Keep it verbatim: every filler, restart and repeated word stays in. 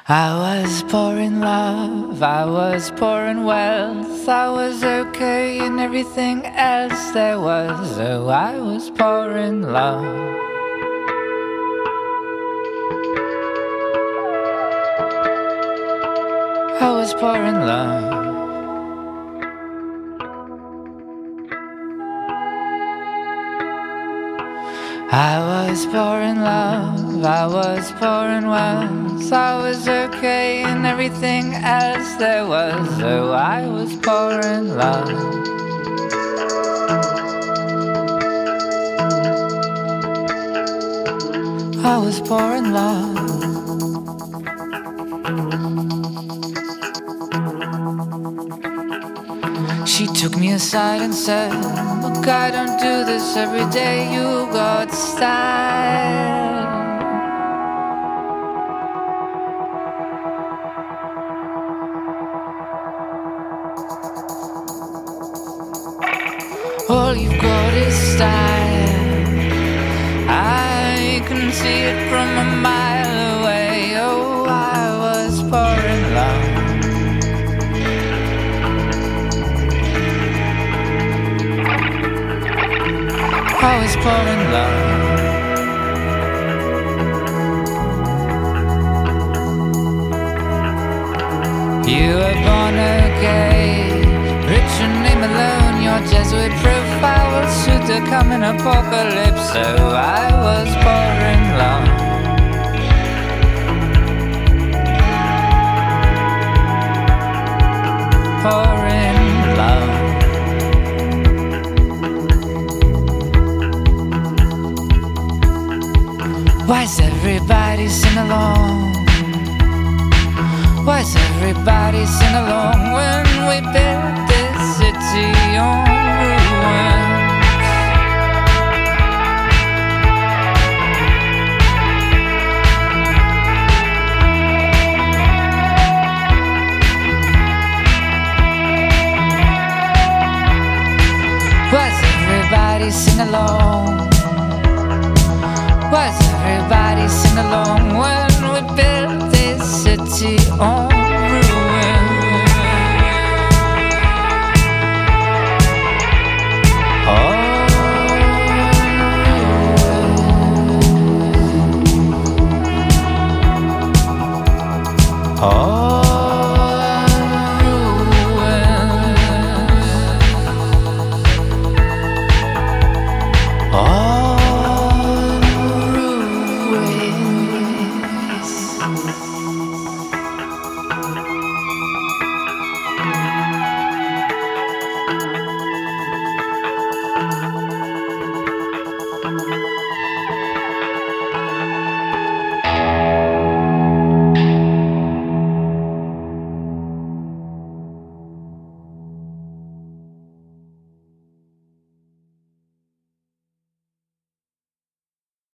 I was poor in love, I was poor in wealth, I was okay in everything else there was. Oh, I was poor in love. I was poor in love. I was poor in love, I was poor in wealth, I was okay in everything else there was. Oh, I was poor in love. I was poor in love. She took me aside and said, look, I don't do this every day, you got style. All you've got is style, I can see it from a mile away. Oh, I was poor in love. I was poor in love. You were born okay, rich and name alone. Your Jesuit profile will suit the coming apocalypse. So I was poor in love. Poor in love. Why's everybody sing along? Why's everybody sing along when we built this city on ruins? Why's everybody sing along? Why's everybody sing along when we built this city on ruins? Oh, oh.